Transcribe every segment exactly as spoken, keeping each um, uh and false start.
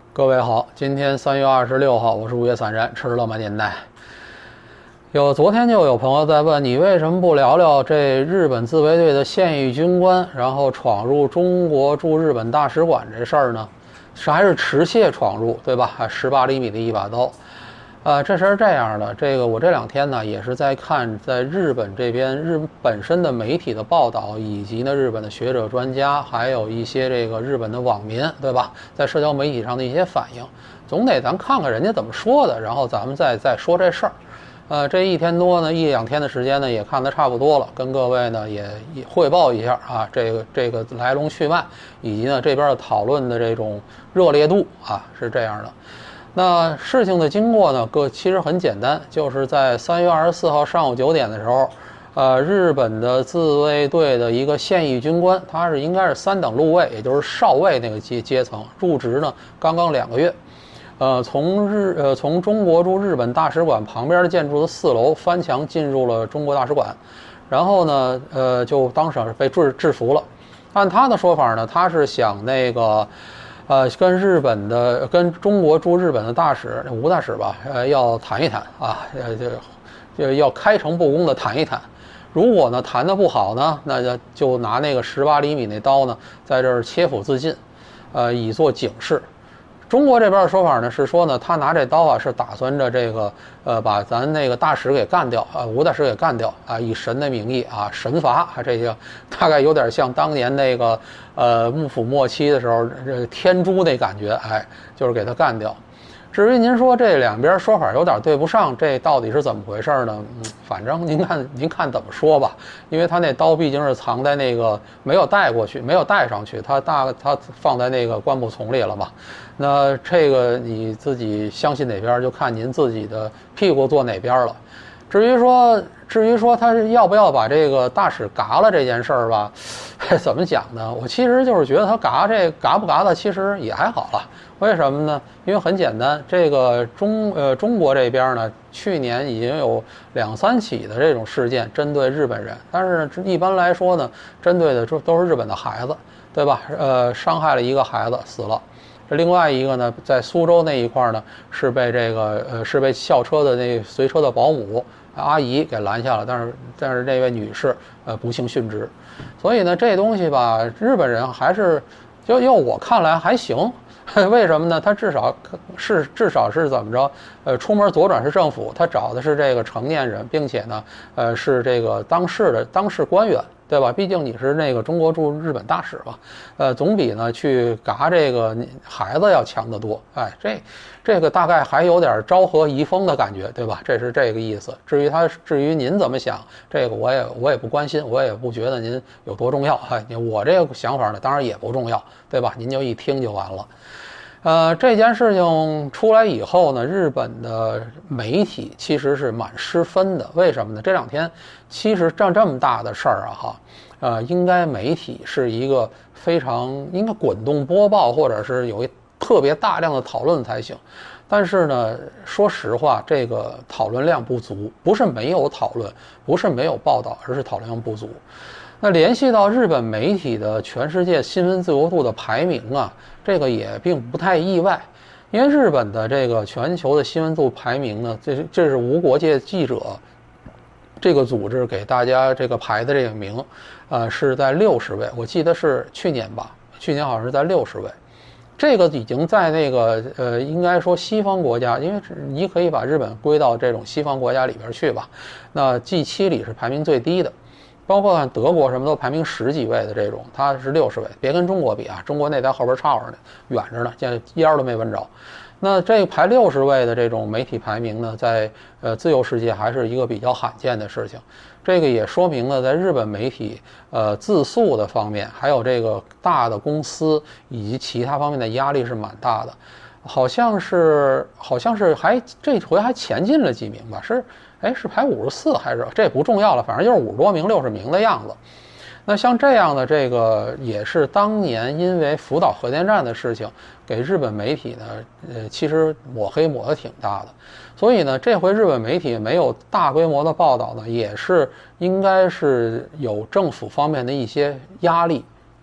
各位好，今天三月二十六号，我是五月散人，吃了吗年代。有昨天就有朋友在问你为什么不聊聊这日本自卫队的现役军官，然后闯入中国驻日本大使馆这事儿呢？是还是持械闯入，对吧？十八厘米的一把刀。呃，这事儿这样的，这个我这两天呢也是在看在日本这边日本身的媒体的报道，以及呢日本的学者专家，还有一些这个日本的网民，对吧？在社交媒体上的一些反应，总得咱看看人家怎么说的，然后咱们再再说这事儿。呃，这一天多呢，一两天的时间呢，也看得差不多了，跟各位呢也也汇报一下啊，这个这个来龙去脉，以及呢这边的讨论的这种热烈度啊，是这样的。那事情的经过呢，各其实很简单，就是在三月二十四号上午九点的时候，呃，日本的自卫队的一个现役军官，他是应该是三等陆尉，也就是少尉那个阶阶层，入职呢刚刚两个月，呃，从日呃从中国驻日本大使馆旁边建筑的四楼翻墙进入了中国大使馆，然后呢，呃，就当场被制制服了。按他的说法呢，他是想那个。呃，跟日本的、跟中国驻日本的大使吴大使吧，呃，要谈一谈啊，呃，就就要开诚布公的谈一谈。如果呢谈得不好呢，那就就拿那个十八厘米那刀呢，在这儿切腹自尽，呃，以作警示。中国这边的说法呢是说呢，他拿这刀啊是打算着这个呃把咱那个大使给干掉啊，吴大使给干掉啊，以神的名义啊神罚啊，这个大概有点像当年那个呃幕府末期的时候这天诛那感觉，哎，就是给他干掉。至于您说这两边说法有点对不上，这到底是怎么回事呢？嗯，反正您看您看怎么说吧，因为他那刀毕竟是藏在那个没有带过去，没有带上去，他大他放在那个棺木丛里了嘛。那这个你自己相信哪边，就看您自己的屁股坐哪边了。至于说，至于说他是要不要把这个大使嘎了这件事儿吧，怎么讲呢？我其实就是觉得他嘎这嘎不嘎的，其实也还好了。为什么呢？因为很简单，这个中呃中国这边呢，去年已经有两三起的这种事件针对日本人，但是一般来说呢，针对的都是日本的孩子，对吧？呃，伤害了一个孩子死了。另外一个呢，在苏州那一块呢，是被这个呃是被校车的那随车的保姆阿姨给拦下了，但是但是这位女士呃不幸殉职，所以呢这东西吧，日本人还是就要我看来还行。为什么呢？他至少是至少是怎么着？呃，出门左转是政府，他找的是这个成年人，并且呢，呃，是这个当事的当事官员，对吧？毕竟你是那个中国驻日本大使嘛，呃，总比呢去嘎这个孩子要强得多。哎，这这个大概还有点昭和遗风的感觉，对吧？这是这个意思。至于他，至于您怎么想，这个我也我也不关心，我也不觉得您有多重要。哎，我这个想法呢，当然也不重要，对吧？您就一听就完了。呃，这件事情出来以后呢，日本的媒体其实是蛮失分的。为什么呢？这两天其实这这么大的事儿啊，哈，呃，应该媒体是一个非常应该滚动播报，或者是有一特别大量的讨论才行。但是呢，说实话，这个讨论量不足，不是没有讨论，不是没有报道，而是讨论量不足。那联系到日本媒体的全世界新闻自由度的排名啊，这个也并不太意外，因为日本的这个全球的新闻度排名呢，这是这是无国界记者这个组织给大家这个排的这个名，呃，是在六十位，我记得是去年吧，去年好像是在六十位。这个已经在那个呃，应该说西方国家，因为你可以把日本归到这种西方国家里边去吧。那 G 七 里是排名最低的。包括德国什么都排名十几位的这种，它是六十位，别跟中国比啊，中国那在后边抄着呢，远着呢，现在烟儿都没闻着。那这个排六十位的这种媒体排名呢，在呃自由世界还是一个比较罕见的事情。这个也说明了，在日本媒体呃自诉的方面，还有这个大的公司以及其他方面的压力是蛮大的。好像是好像是还这回还前进了几名吧？是哎是排五十四还是这不重要了，反正就是五十多名六十名的样子。那像这样的这个也是当年因为福岛核电站的事情给日本媒体呢，呃，其实抹黑抹得挺大的。所以呢，这回日本媒体没有大规模的报道呢，也是应该是有政府方面的一些压力，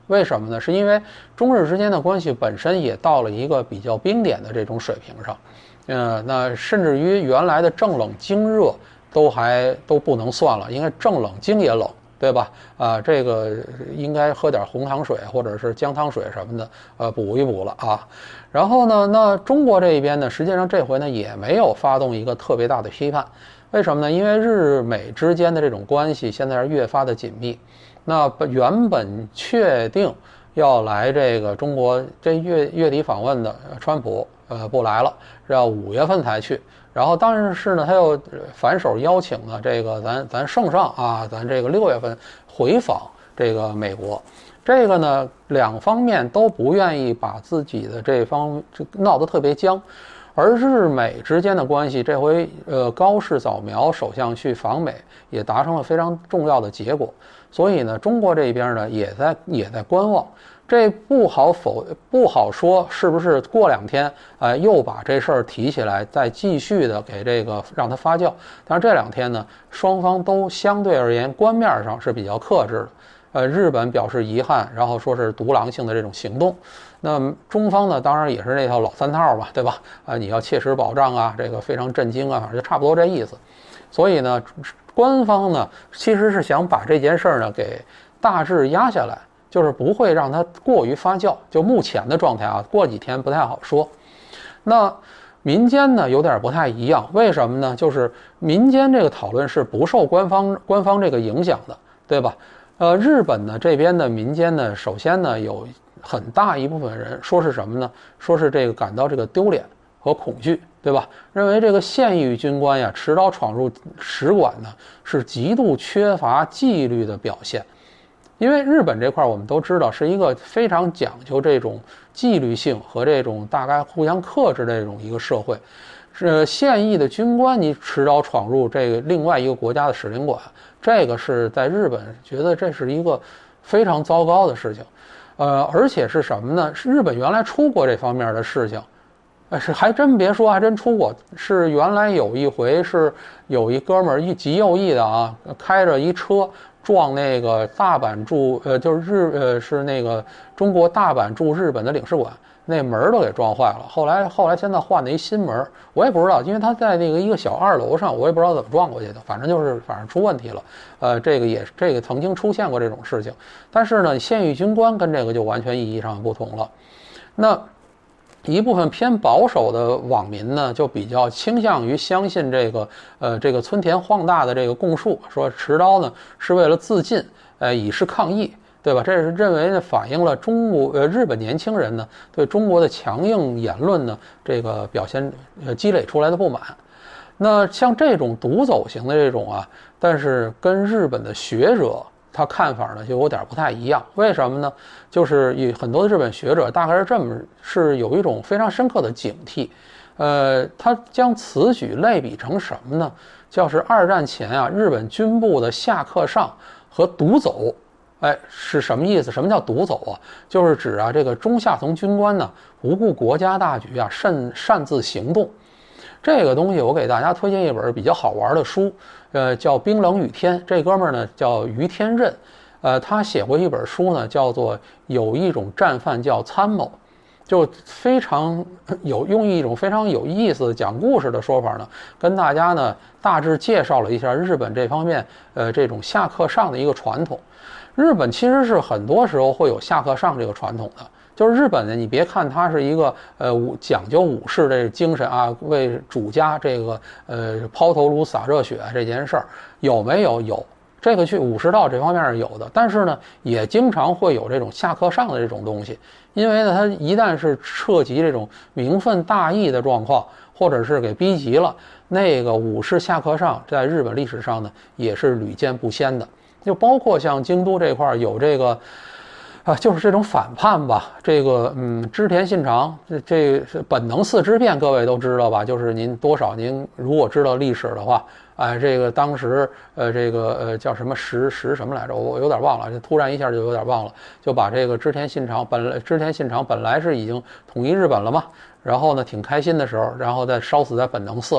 为什么呢？是因为中日之间的关系本身也到了一个比较冰点的这种水平上，呃，那甚至于原来的正冷经热都还都不能算了，应该正冷经也冷，对吧？啊，这个应该喝点红糖水或者是姜汤水什么的，呃，补一补了啊。然后呢，那中国这一边呢，实际上这回呢也没有发动一个特别大的批判，为什么呢？因为日美之间的这种关系现在是越发的紧密。那原本确定要来这个中国这月月底访问的川普，呃，不来了，是要五月份才去。然后但是呢，他又反手邀请了这个咱咱圣上啊，咱这个六月份回访这个美国。这个呢，两方面都不愿意把自己的这方这闹得特别僵，而日美之间的关系，这回呃高市早苗首相去访美也达成了非常重要的结果，所以呢，中国这边呢也在也在观望。这不好否不好说是不是过两天，呃，又把这事儿提起来，再继续的给这个让它发酵。但是这两天呢，双方都相对而言官面上是比较克制的。呃，日本表示遗憾，然后说是独狼性的这种行动。那么中方呢，当然也是那套老三套吧，对吧？啊，你要切实保障啊，这个非常震惊啊，反正就差不多这意思。所以呢，官方呢其实是想把这件事儿呢给大致压下来，就是不会让它过于发酵。就目前的状态啊，过几天不太好说。那民间呢有点不太一样，为什么呢？就是民间这个讨论是不受官方官方这个影响的，对吧？呃，日本呢这边的民间呢，首先呢有很大一部分人说是什么呢？说是这个感到这个丢脸和恐惧，对吧？认为这个现役军官呀持刀闯入使馆呢是极度缺乏纪律的表现。因为日本这块我们都知道是一个非常讲究这种纪律性和这种大概互相克制的这种一个社会。是现役的军官你持刀闯入这个另外一个国家的使领馆，这个是在日本觉得这是一个非常糟糕的事情。呃，而且是什么呢？是日本原来出过这方面的事情，呃，是还真别说，还真出过。是原来有一回是有一哥们儿一极右翼的啊，开着一车撞那个大阪驻呃就是日呃是那个中国大阪驻日本的领事馆，那门都给撞坏了。后来后来现在换了一新门，我也不知道，因为他在那个一个小二楼上，我也不知道怎么撞过去的，反正就是反正出问题了。呃，这个也这个曾经出现过这种事情，但是呢，现役军官跟这个就完全意义上不同了。那一部分偏保守的网民呢，就比较倾向于相信这个呃这个村田晃大的这个供述，说持刀呢是为了自尽，呃以示抗议，对吧？这是认为呢反映了中国呃日本年轻人呢对中国的强硬言论呢这个表现呃积累出来的不满。那像这种独走型的这种啊，但是跟日本的学者他看法呢就有点不太一样。为什么呢？就是有很多的日本学者大概是这么是有一种非常深刻的警惕。呃，他将此举类比成什么呢？就是二战前啊，日本军部的下克上和独走。哎，是什么意思？什么叫独走啊？就是指啊，这个中下层军官呢，不顾国家大局啊，擅擅自行动。这个东西我给大家推荐一本比较好玩的书，呃，叫《冰冷雨天》。这哥们儿呢叫于天任，呃，他写过一本书呢，叫做《有一种战犯叫参谋》，就非常有用一种非常有意思的讲故事的说法呢，跟大家呢大致介绍了一下日本这方面呃这种下克上的一个传统。日本其实是很多时候会有下克上这个传统的。就是日本呢，你别看它是一个呃武讲究武士这精神啊，为主家这个呃抛头颅洒热血这件事儿有没有？有，这个去武士道这方面是有的，但是呢，也经常会有这种下克上的这种东西，因为呢，它一旦是涉及这种名分大义的状况，或者是给逼急了，那个武士下克上在日本历史上呢也是屡见不鲜的，就包括像京都这块有这个。啊，就是这种反叛吧。这个，嗯，织田信长，这这是本能寺之变，各位都知道吧？就是您多少您如果知道历史的话，哎，这个当时，呃，这个呃叫什么石石什么来着？我有点忘了，突然一下就有点忘了，就把这个织田信长本来织田信长本来是已经统一日本了嘛，然后呢挺开心的时候，然后再烧死在本能寺了。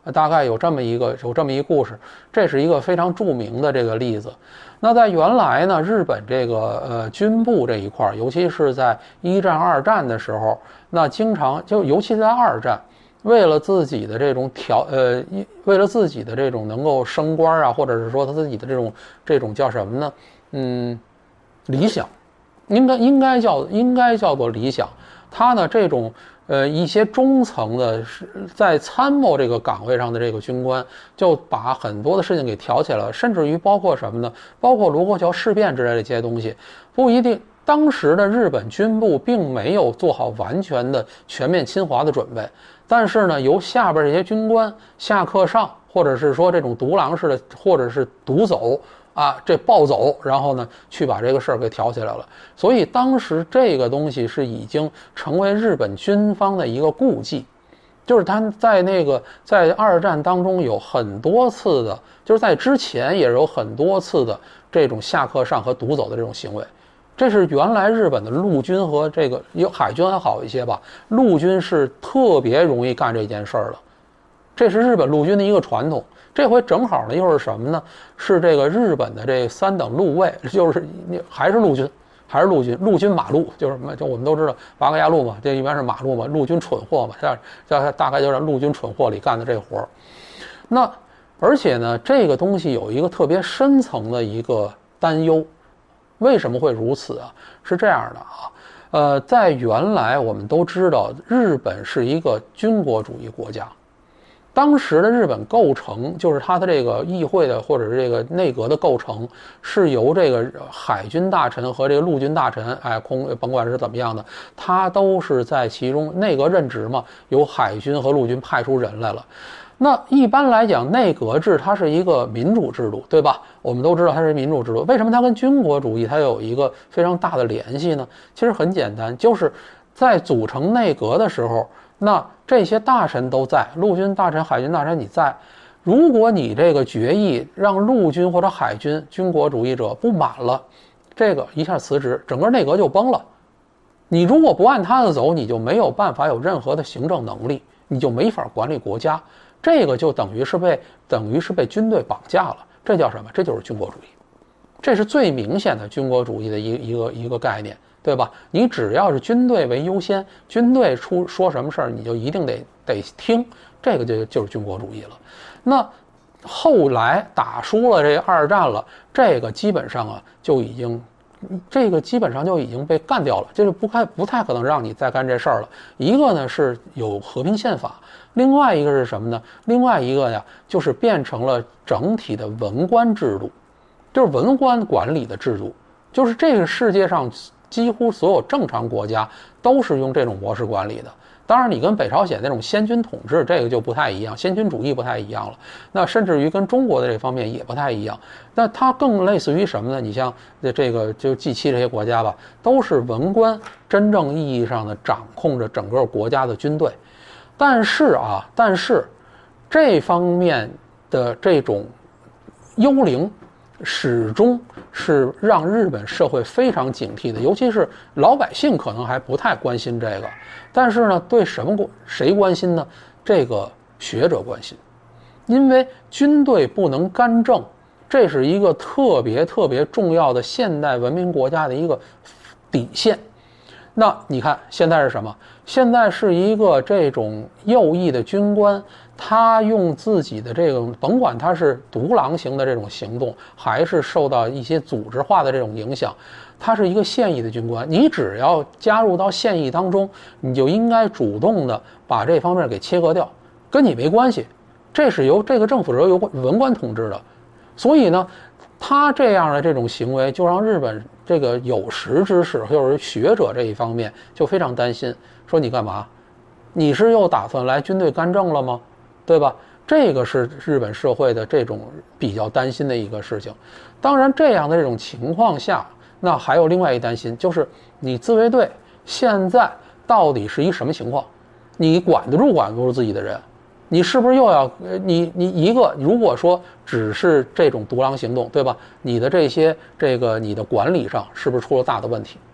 大概有这么一个有这么一故事，这是一个非常著名的这个例子。那在原来呢，日本这个呃军部这一块，尤其是在一战、二战的时候，那经常就尤其在二战，为了自己的这种调呃，为了自己的这种能够升官啊，或者是说他自己的这种这种叫什么呢？嗯，理想，应该应该叫应该叫做理想。他呢这种。呃，一些中层的在参谋这个岗位上的这个军官，就把很多的事情给挑起来了，甚至于包括什么呢？包括卢沟桥事变之类的这些东西，不一定。当时的日本军部并没有做好完全的全面侵华的准备，但是呢，由下边这些军官下课上，或者是说这种独狼式的，或者是独走。啊，这暴走，然后呢，去把这个事儿给挑起来了。所以当时这个东西是已经成为日本军方的一个顾忌，就是他在那个在二战当中有很多次的，就是在之前也有很多次的这种下课上和独走的这种行为。这是原来日本的陆军和这个有海军还好一些吧，陆军是特别容易干这件事儿的，这是日本陆军的一个传统。这回正好呢，又是什么呢？是这个日本的这三等陆尉，就是还是陆军，还是陆军，陆军马路，就是什么？就我们都知道八格牙路嘛，这一般是马路嘛，陆军蠢货嘛，这这大概就是陆军蠢货里干的这活儿。那而且呢，这个东西有一个特别深层的一个担忧，为什么会如此啊？是这样的啊，呃，在原来我们都知道，日本是一个军国主义国家。当时的日本构成，就是它的这个议会的或者是这个内阁的构成，是由这个海军大臣和这个陆军大臣，哎，空甭管是怎么样的，他都是在其中内阁任职嘛，由海军和陆军派出人来了。那一般来讲，内阁制它是一个民主制度，对吧？我们都知道它是民主制度，为什么它跟军国主义它有一个非常大的联系呢？其实很简单，就是在组成内阁的时候。那这些大臣都在，陆军大臣、海军大臣你在，如果你这个决议让陆军或者海军军国主义者不满了，这个一下辞职，整个内阁就崩了。你如果不按他的走，你就没有办法有任何的行政能力，你就没法管理国家，这个就等于是被等于是被军队绑架了。这叫什么？这就是军国主义，这是最明显的军国主义的一一个一个概念。对吧？你只要是军队为优先，军队出说什么事儿，你就一定得得听，这个就就是军国主义了。那后来打输了这二战了，这个基本上啊就已经，这个基本上就已经被干掉了，就是不太不太可能让你再干这事儿了。一个呢是有和平宪法，另外一个是什么呢？另外一个呀就是变成了整体的文官制度，就是文官管理的制度，就是这个世界上。几乎所有正常国家都是用这种模式管理的。当然，你跟北朝鲜那种先军统治这个就不太一样，先军主义不太一样了。那甚至于跟中国的这方面也不太一样。那它更类似于什么呢？你像这个就 G 七 这些国家吧，都是文官真正意义上的掌控着整个国家的军队。但是啊，但是这方面的这种幽灵。始终是让日本社会非常警惕的，尤其是老百姓可能还不太关心这个，但是呢，对什么谁关心呢？这个学者关心，因为军队不能干政，这是一个特别特别重要的现代文明国家的一个底线。那你看现在是什么？现在是一个这种右翼的军官，他用自己的这种，甭管他是独狼型的这种行动，还是受到一些组织化的这种影响，他是一个现役的军官。你只要加入到现役当中，你就应该主动的把这方面给切割掉，跟你没关系。这是由这个政府是由文官统治的，所以呢，他这样的这种行为就让日本这个有识之士，就是学者这一方面就非常担心，说你干嘛？你是又打算来军队干政了吗？对吧？这个是日本社会的这种比较担心的一个事情。当然，这样的这种情况下，那还有另外一担心，就是你自卫队现在到底是一什么情况？你管得住管不住自己的人？你是不是又要你你一个如果说只是这种独狼行动，对吧？你的这些这个你的管理上是不是出了大的问题？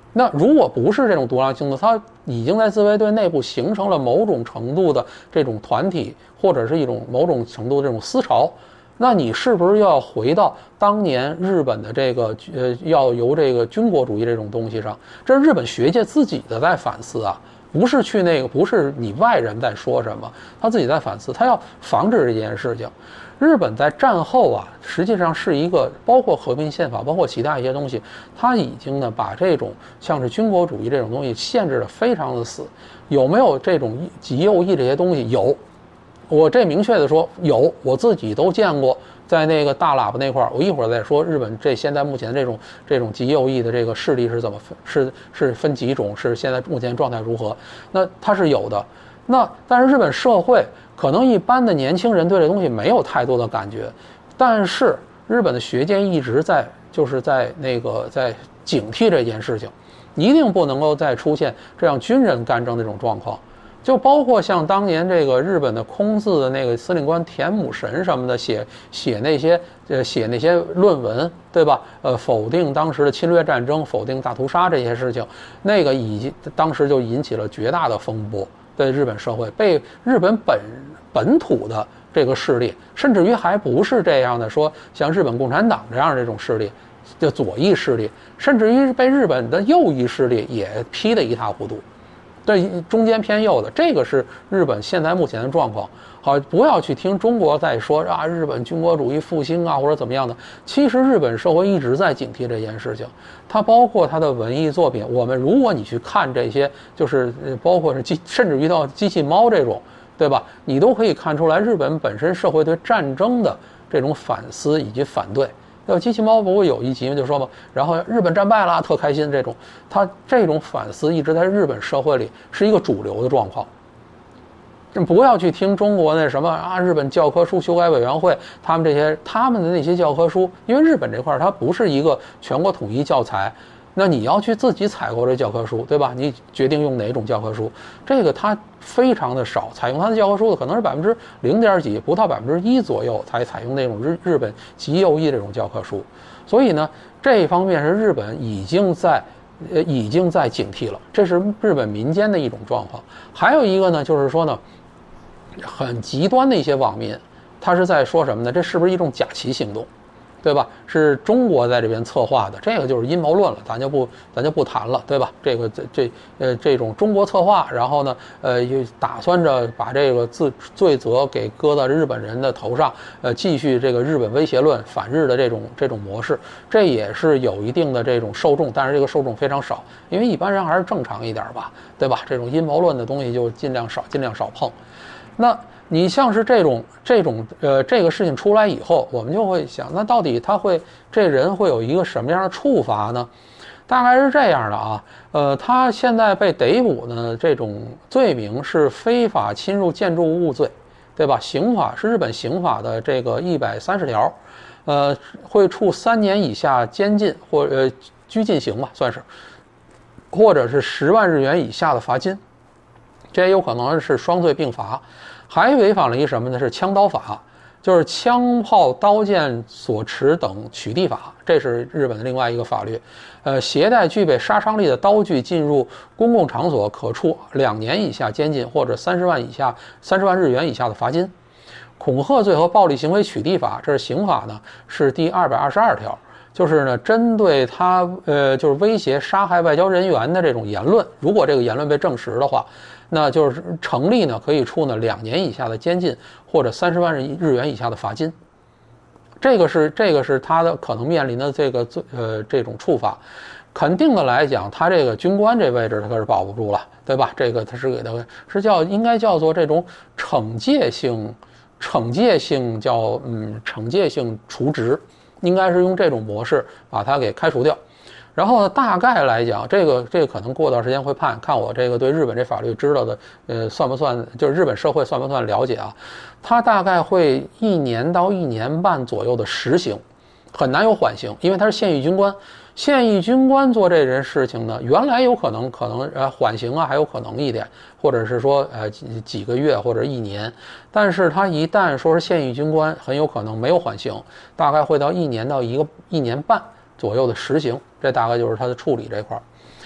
那如果不是这种独狼行动，它已经在自卫队内部形成了某种程度的这种团体，或者是一种某种程度的这种思潮，那你是不是又要回到当年日本的这个呃，要由这个军国主义这种东西上？这是日本学界自己的在反思啊，不是去那个，不是你外人在说什么，他自己在反思，他要防止这件事情。日本在战后啊，实际上是一个包括和平宪法，包括其他一些东西，它已经呢把这种像是军国主义这种东西限制的非常的死。有没有这种极右翼这些东西？有，我这明确的说有，我自己都见过。在那个大喇叭那块儿，我一会儿再说日本这现在目前这种这种极右翼的这个势力是怎么分，是是分几种，是现在目前状态如何？那它是有的。那但是日本社会可能一般的年轻人对这东西没有太多的感觉，但是日本的学界一直在就是在那个在警惕这件事情，一定不能够再出现这样军人干政这种状况。就包括像当年这个日本的空自的那个司令官田母神什么的，写写那些呃写那些论文，对吧？呃，否定当时的侵略战争，否定大屠杀这些事情，那个已经当时就引起了绝大的风波。对日本社会，被日本本本土的这个势力，甚至于还不是这样的，说像日本共产党这样的这种势力，就左翼势力，甚至于被日本的右翼势力也批得一塌糊涂。对，中间偏右的，这个是日本现在目前的状况。好，不要去听中国在说啊，日本军国主义复兴啊，或者怎么样的。其实日本社会一直在警惕这件事情，它包括它的文艺作品。我们如果你去看这些，就是包括是机，甚至于到机器猫这种，对吧？你都可以看出来，日本本身社会对战争的这种反思以及反对。要机器猫不会有一集就说嘛，然后日本战败了，特开心这种，他这种反思一直在日本社会里是一个主流的状况。不要去听中国那什么啊，日本教科书修改委员会他们这些他们的那些教科书，因为日本这块它不是一个全国统一教材，那你要去自己采购这教科书，对吧？你决定用哪种教科书，这个它非常的少，采用它的教科书的可能是百分之零点几，不到百分之一左右才采用那种日日本极右翼这种教科书。所以呢，这一方面是日本已经在呃已经在警惕了，这是日本民间的一种状况。还有一个呢，就是说呢，很极端的一些网民，他是在说什么呢？这是不是一种假旗行动？对吧？是中国在这边策划的，这个就是阴谋论了，咱就不咱就不谈了，对吧？这个这这呃这种中国策划，然后呢呃打算着把这个自罪责给搁到日本人的头上，呃继续这个日本威胁论反日的这种这种模式，这也是有一定的这种受众，但是这个受众非常少，因为一般人还是正常一点吧，对吧？这种阴谋论的东西就尽量少尽量少碰。那你像是这种这种呃这个事情出来以后，我们就会想，那到底他会这人会有一个什么样的处罚呢？大概是这样的啊，呃，他现在被逮捕呢，这种罪名是非法侵入建筑物罪，对吧？刑法是日本刑法的这个一百三十条，呃，会处三年以下监禁或呃拘禁刑吧，算是，或者是十万日元以下的罚金，这也有可能是双罪并罚。还违反了一什么呢？是枪刀法，就是枪炮、刀剑所持等取缔法，这是日本的另外一个法律。呃，携带具备杀伤力的刀具进入公共场所，可处两年以下监禁或者三十万以下三十万日元以下的罚金。恐吓罪和暴力行为取缔法，这是刑法呢，是第二百二十二条。就是呢，针对他呃，就是威胁、杀害外交人员的这种言论，如果这个言论被证实的话，那就是成立呢，可以处呢两年以下的监禁或者三十万日元以下的罚金。这个是这个是他的可能面临的这个呃这种处罚。肯定的来讲，他这个军官这位置他可是保不住了，对吧？这个他是给他是叫应该叫做这种惩戒性惩戒性叫嗯惩戒性除职。应该是用这种模式把它给开除掉，然后呢，大概来讲，这个这个可能过段时间会判，看我这个对日本这法律知道的，呃，算不算就是日本社会算不算了解啊？它大概会一年到一年半左右的实刑，很难有缓刑，因为他是现役军官。现役军官做这件事情呢，原来有可能可能呃缓刑啊还有可能一点，或者是说呃几几个月或者一年，但是他一旦说是现役军官，很有可能没有缓刑，大概会到一年到一个一年半左右的实刑，这大概就是他的处理这块。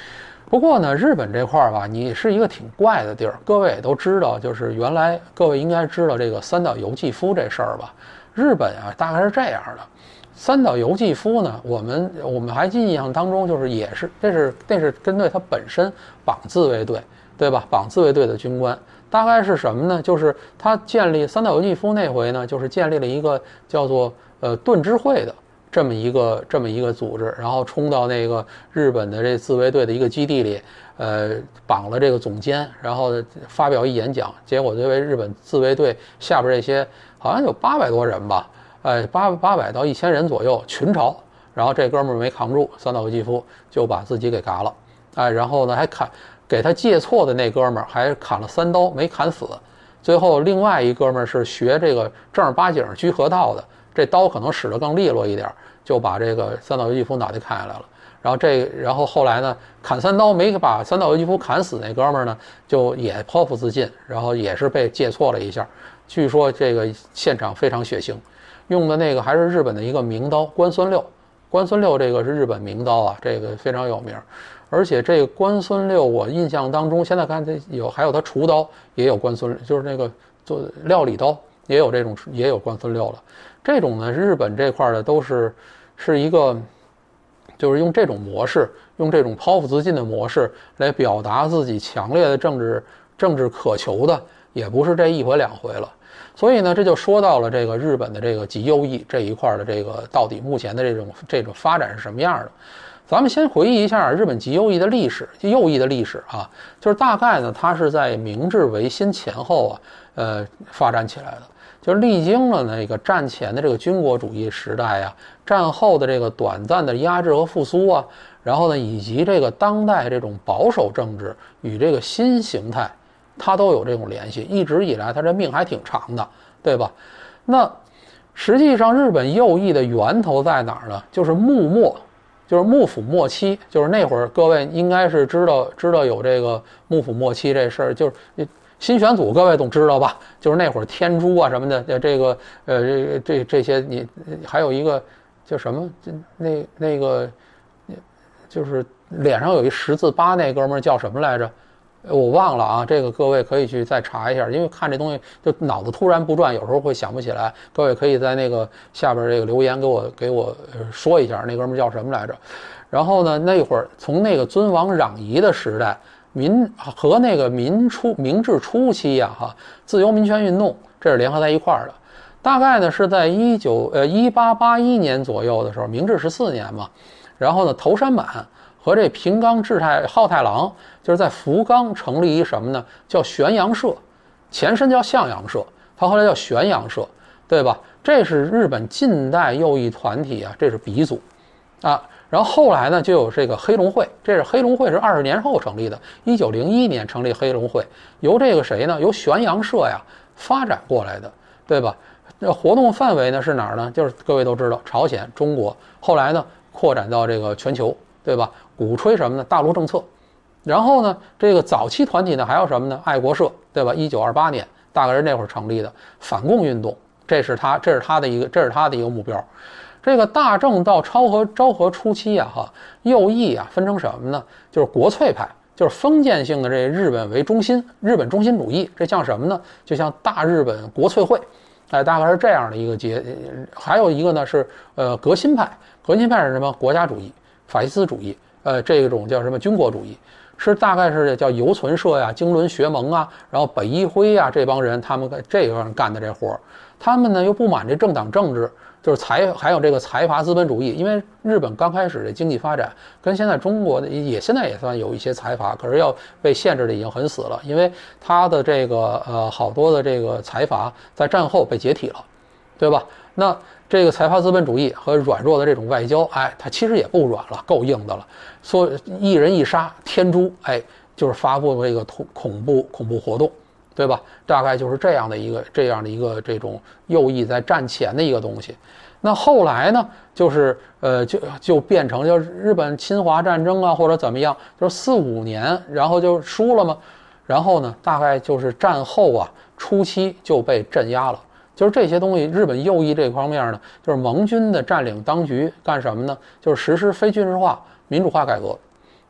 不过呢，日本这块儿吧，你是一个挺怪的地儿。各位也都知道，就是原来各位应该知道这个三岛由纪夫这事儿吧？日本啊，大概是这样的。三岛由纪夫呢，我们我们还印象当中就是也是，这是这是针对他本身绑自卫队，对吧？绑自卫队的军官，大概是什么呢？就是他建立三岛由纪夫那回呢，就是建立了一个叫做呃盾之会的这么一个这么一个组织，然后冲到那个日本的这自卫队的一个基地里，呃，绑了这个总监，然后发表一演讲，结果这位日本自卫队下边这些好像有八百多人吧。哎，八八百到一千人左右群嘲，然后这哥们儿没扛住，三岛由纪夫就把自己给嘎了，哎，然后呢还砍给他借错的那哥们儿还砍了三刀没砍死，最后另外一哥们儿是学这个正儿八经居合道的，这刀可能使得更利落一点，就把这个三岛由纪夫脑袋砍下来了。然后这然后后来呢，砍三刀没把三岛由纪夫砍死那哥们儿呢，就也剖腹自尽，然后也是被借错了一下，据说这个现场非常血腥。用的那个还是日本的一个名刀关孙六，关孙六这个是日本名刀啊，这个非常有名。而且这个关孙六，我印象当中，现在看这有还有他厨刀也有关孙，就是那个做料理刀也有这种也有关孙六了。这种呢，日本这块的都是是一个，就是用这种模式，用这种剖腹自尽的模式来表达自己强烈的政治政治渴求的，也不是这一回两回了。所以呢，这就说到了这个日本的这个极右翼这一块的这个到底目前的这种这种发展是什么样的？咱们先回忆一下日本极右翼的历史，右翼的历史啊，就是大概呢，它是在明治维新前后啊，呃，发展起来的，就是历经了那个战前的这个军国主义时代啊，战后的这个短暂的压制和复苏啊，然后呢，以及这个当代这种保守政治与这个新形态。它都有这种联系，一直以来它这命还挺长的，对吧？那实际上日本右翼的源头在哪儿呢？就是幕末，就是幕府末期，就是那会儿各位应该是知道知道有这个幕府末期这事儿，就是新选组各位都知道吧？就是那会儿天诛啊什么的，这个呃这这这些你还有一个叫什么那那个就是脸上有一十字疤那哥们儿叫什么来着？我忘了啊，这个各位可以去再查一下，因为看这东西就脑子突然不转，有时候会想不起来。各位可以在那个下边这个留言给我给我说一下，那哥们叫什么来着？然后呢，那会儿从那个尊王攘夷的时代，民和那个民初明治初期呀、啊，哈，自由民权运动这是联合在一块儿的。大概呢是在一九呃一八八一年左右的时候，明治十四年嘛，然后呢头山满。和这平冈志太浩太郎就是在福冈成立一什么呢？叫玄阳社，前身叫向阳社，它后来叫玄阳社，对吧？这是日本近代右翼团体啊，这是鼻祖啊。然后后来呢，就有这个黑龙会，这是黑龙会是二十年后成立的，一九零一年成立黑龙会，由这个谁呢？由玄阳社呀发展过来的，对吧？这活动范围呢是哪儿呢？就是各位都知道，朝鲜、中国，后来呢扩展到这个全球。对吧？鼓吹什么呢？大陆政策。然后呢，这个早期团体呢还有什么呢？爱国社，对吧？一九二八年，大概是那会儿成立的反共运动，这是他，这是他的一个，这是他的一个目标。这个大正到昭和昭和初期啊，哈，右翼啊分成什么呢？就是国粹派，就是封建性的这日本为中心，日本中心主义，这像什么呢？就像大日本国粹会，哎，大概是这样的一个结。还有一个呢是呃革新派，革新派是什么？国家主义。法西斯主义，呃，这种叫什么军国主义，是大概是叫游存社呀、经纶学盟啊，然后北一辉啊这帮人，他们这帮人干的这活儿，他们呢又不满这政党政治，就是财还有这个财阀资本主义，因为日本刚开始的经济发展跟现在中国的也现在也算有一些财阀，可是要被限制的已经很死了，因为他的这个呃好多的这个财阀在战后被解体了，对吧？那这个财阀资本主义和软弱的这种外交，哎，它其实也不软了，够硬的了。说一人一杀，天诛，哎，就是发布这个恐恐怖恐怖活动，对吧？大概就是这样的一个这样的一个这种右翼在战前的一个东西。那后来呢，就是呃，就就变成就是日本侵华战争啊，或者怎么样，就是四五年，然后就输了嘛。然后呢，大概就是战后啊初期就被镇压了。就是这些东西，日本右翼这方面呢，就是盟军的占领当局干什么呢？就是实施非军事化、民主化改革。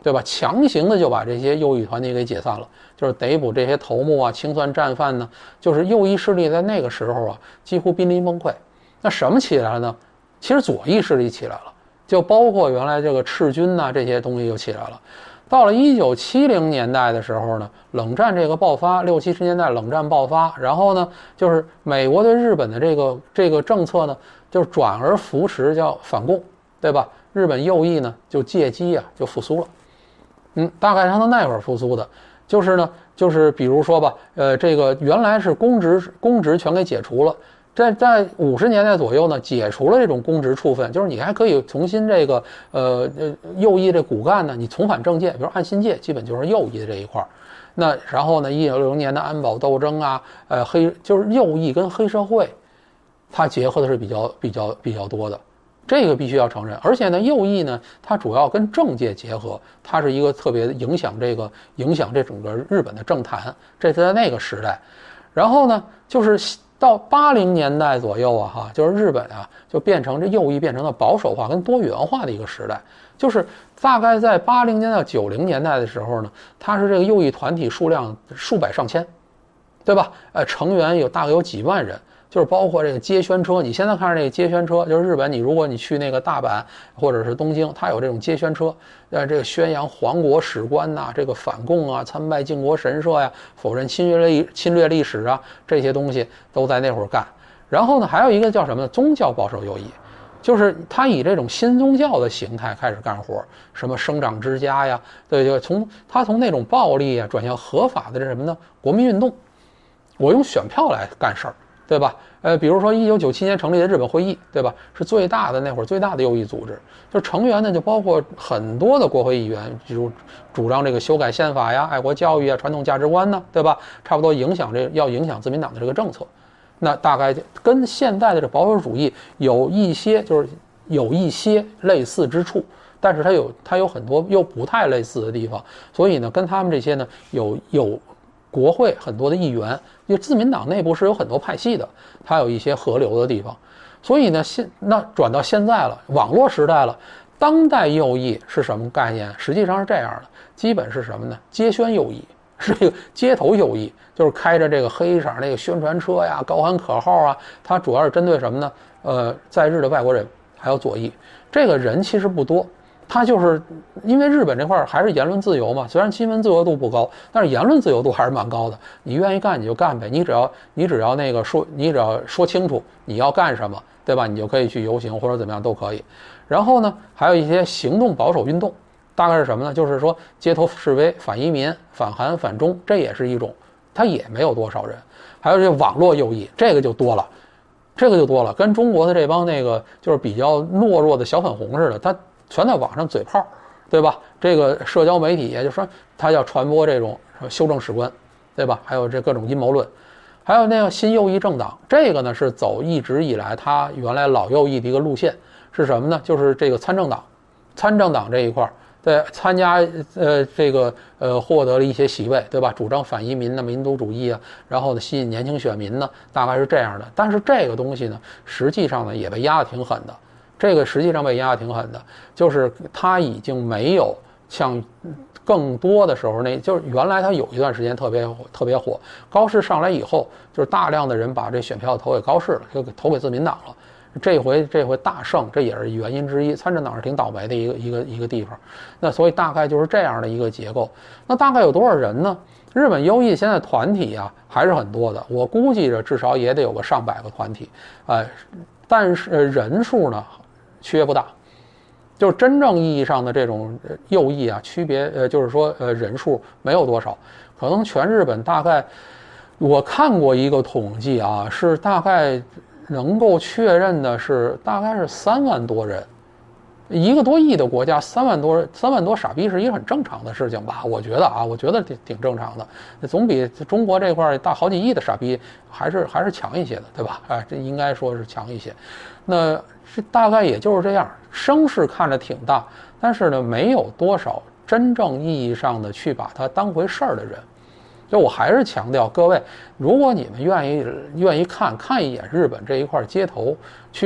对吧？强行的就把这些右翼团体给解散了，就是逮捕这些头目啊、清算战犯呢，就是右翼势力在那个时候啊几乎濒临崩溃。那什么起来了呢？其实左翼势力起来了，就包括原来这个赤军呐、啊、这些东西就起来了。到了一九七零年代的时候呢，冷战这个爆发，六七十年代冷战爆发，然后呢，就是美国对日本的这个这个政策呢，就是转而扶持叫反共，对吧？日本右翼呢就借机啊就复苏了。嗯，大概是从那会儿复苏的，就是呢，就是比如说吧，呃，这个原来是公职公职全给解除了，在在五十年代左右呢，解除了这种公职处分，就是你还可以重新这个呃呃右翼这骨干呢，你重返政界，比如岸信介，基本就是右翼的这一块儿。那然后呢，一九六零年的安保斗争啊，呃黑就是右翼跟黑社会，它结合的是比较比较比较多的。这个必须要承认，而且呢，右翼呢，它主要跟政界结合，它是一个特别影响这个影响这整个日本的政坛，这是在那个时代。然后呢，就是到八零年代左右啊，哈，就是日本啊，就变成这右翼变成了保守化跟多元化的一个时代。就是大概在八零年到九零年代的时候呢，它是这个右翼团体数量数百上千，对吧？呃，成员有大概有几万人。就是包括这个接宣车，你现在看着这个接宣车，就是日本，你如果你去那个大阪或者是东京，它有这种接宣车，呃，这个宣扬皇国史观呐、啊，这个反共啊，参拜靖国神社呀、啊，否认侵略历侵略历史啊，这些东西都在那会儿干。然后呢，还有一个叫什么呢？宗教保守右翼，就是他以这种新宗教的形态开始干活，什么生长之家呀，对对，从他从那种暴力啊转向合法的这什么呢？国民运动，我用选票来干事儿。对吧？呃，比如说一九九七年成立的日本会议，对吧？是最大的那会儿最大的右翼组织，就成员呢就包括很多的国会议员，就主张这个修改宪法呀、爱国教育啊、传统价值观呢，对吧？差不多影响这要影响自民党的这个政策。那大概跟现在的这保守主义有一些就是有一些类似之处，但是它有它有很多又不太类似的地方，所以呢，跟他们这些呢有有。国会很多的议员，因为自民党内部是有很多派系的，它有一些合流的地方，所以呢，现那转到现在了，网络时代了，当代右翼是什么概念？实际上是这样的，基本是什么呢？街宣右翼，是这个街头右翼，就是开着这个黑色那个宣传车呀，高喊口号啊，它主要是针对什么呢？呃，在日的外国人，还有左翼，这个人其实不多。他就是因为日本这块还是言论自由嘛，虽然新闻自由度不高，但是言论自由度还是蛮高的。你愿意干你就干呗，你只要你只要那个说，你只要说清楚你要干什么，对吧？你就可以去游行或者怎么样都可以。然后呢，还有一些行动保守运动，大概是什么呢？就是说街头示威、反移民、反韩、反中，这也是一种，它也没有多少人。还有这网络右翼，这个就多了，这个就多了，跟中国的这帮那个就是比较懦弱的小粉红似的，他。全在网上嘴炮，对吧？这个社交媒体也就是说，他要传播这种修正史观，对吧？还有这各种阴谋论，还有那个新右翼政党，这个呢是走一直以来他原来老右翼的一个路线，是什么呢？就是这个参政党，参政党这一块，对，参加呃这个呃获得了一些席位，对吧？主张反移民的民族主义啊，然后呢吸引年轻选民呢，大概是这样的。但是这个东西呢，实际上呢也被压得挺狠的。这个实际上被压得挺狠的，就是他已经没有像更多的时候那，就是原来他有一段时间特别特别火，高市上来以后，就是大量的人把这选票投给高市了，就投给自民党了。这回这回大胜，这也是原因之一。参政党是挺倒霉的一个一个一个地方，那所以大概就是这样的一个结构。那大概有多少人呢？日本右翼现在团体啊还是很多的，我估计着至少也得有个上百个团体，呃，但是人数呢？区别不大，就是真正意义上的这种右翼啊，区别呃，就是说呃人数没有多少，可能全日本大概我看过一个统计啊，是大概能够确认的是大概是三万多人，一个多亿的国家，三万多三万多傻逼是一个很正常的事情吧？我觉得啊，我觉得挺挺正常的，总比中国这块大好几亿的傻逼还是还是强一些的，对吧？哎，这应该说是强一些。那这大概也就是这样，声势看着挺大，但是呢，没有多少真正意义上的去把它当回事儿的人。就我还是强调，各位，如果你们愿意愿意看看一眼日本这一块街头，去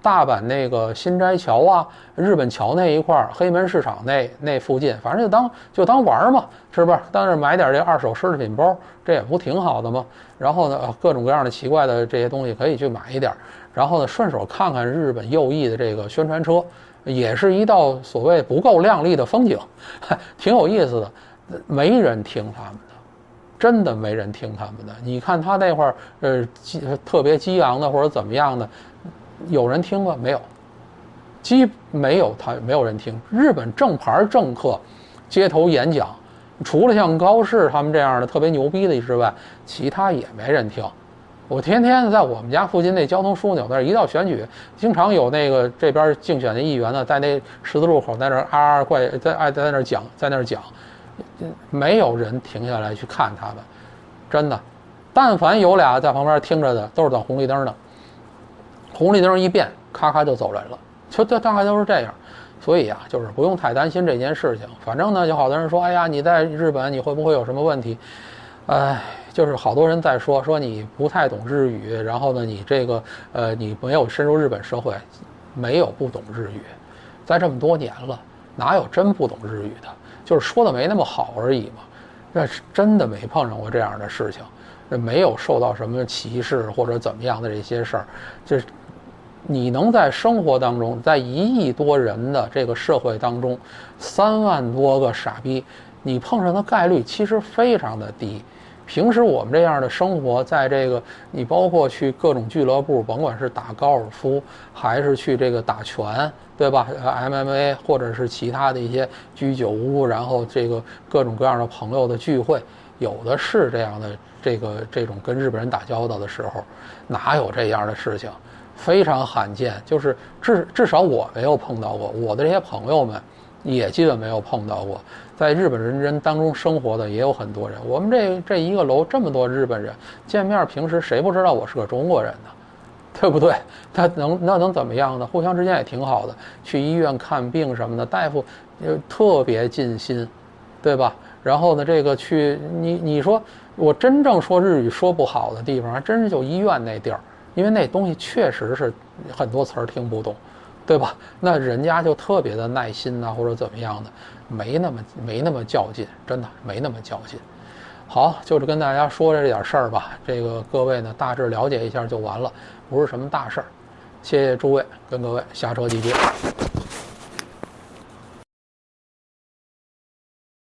大阪那个新斋桥啊，日本桥那一块儿，黑门市场那那附近，反正就当就当玩嘛，是不是？当是买点这二手奢侈品包，这也不挺好的吗？然后呢，各种各样的奇怪的这些东西可以去买一点，然后呢，顺手看看日本右翼的这个宣传车，也是一道所谓不够亮丽的风景，挺有意思的。没人听他们的，真的没人听他们的。你看他那会儿，呃，特别激昂的或者怎么样的。有人听吗？没有，基没有他没有人听。日本正牌政客街头演讲，除了像高市他们这样的特别牛逼的之外，其他也没人听。我天天在我们家附近那交通枢纽那儿，一到选举，经常有那个这边竞选的议员呢，在那十字路口在那儿啊啊怪在爱在那儿讲，在那儿讲，没有人停下来去看他们，真的。但凡有俩在旁边听着的，都是等红绿灯的。红绿灯一变，咔咔就走人了，就这大概都是这样。所以啊，就是不用太担心这件事情。反正呢，有好多人说，哎呀，你在日本你会不会有什么问题？哎，就是好多人在说说你不太懂日语，然后呢，你这个呃，你没有深入日本社会，没有不懂日语，在这么多年了，哪有真不懂日语的？就是说的没那么好而已嘛。那是真的没碰上过这样的事情，没有受到什么歧视或者怎么样的这些事儿，就是。你能在生活当中，在一亿多人的这个社会当中，三万多个傻逼，你碰上的概率其实非常的低。平时我们这样的生活，在这个你包括去各种俱乐部，甭管是打高尔夫还是去这个打拳，对吧 ？M M A 或者是其他的一些居酒屋，然后这个各种各样的朋友的聚会，有的是这样的这个这种跟日本人打交道的时候，哪有这样的事情？非常罕见，就是至至少我没有碰到过，我的这些朋友们也基本没有碰到过。在日本人人当中生活的也有很多人，我们这这一个楼这么多日本人，见面平时谁不知道我是个中国人呢？对不对？他能那能怎么样呢？互相之间也挺好的，去医院看病什么的，大夫呃特别尽心，对吧？然后呢，这个去你你说我真正说日语说不好的地方，还真是就医院那地儿。因为那东西确实是很多词儿听不懂，对吧？那人家就特别的耐心呐、啊，或者怎么样的，没那么没那么较劲，真的没那么较劲。好，就是跟大家说这点事儿吧，这个各位呢大致了解一下就完了，不是什么大事儿。谢谢诸位，跟各位下车集结。